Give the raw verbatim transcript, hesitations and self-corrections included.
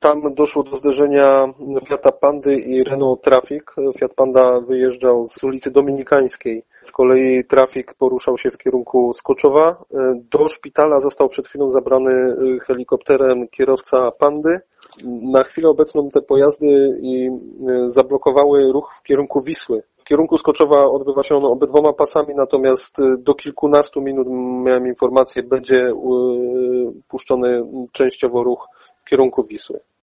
Tam doszło do zderzenia Fiata Pandy i Renault Trafic. Fiat Panda wyjeżdżał z ulicy Dominikańskiej. Z kolei Trafic poruszał się w kierunku Skoczowa. Do szpitala został przed chwilą zabrany helikopterem kierowca Pandy. Na chwilę obecną te pojazdy i zablokowały ruch w kierunku Wisły. W kierunku Skoczowa odbywa się on obydwoma pasami, natomiast do kilkunastu minut, miałem informację, będzie puszczony częściowo ruch w kierunku Wisły.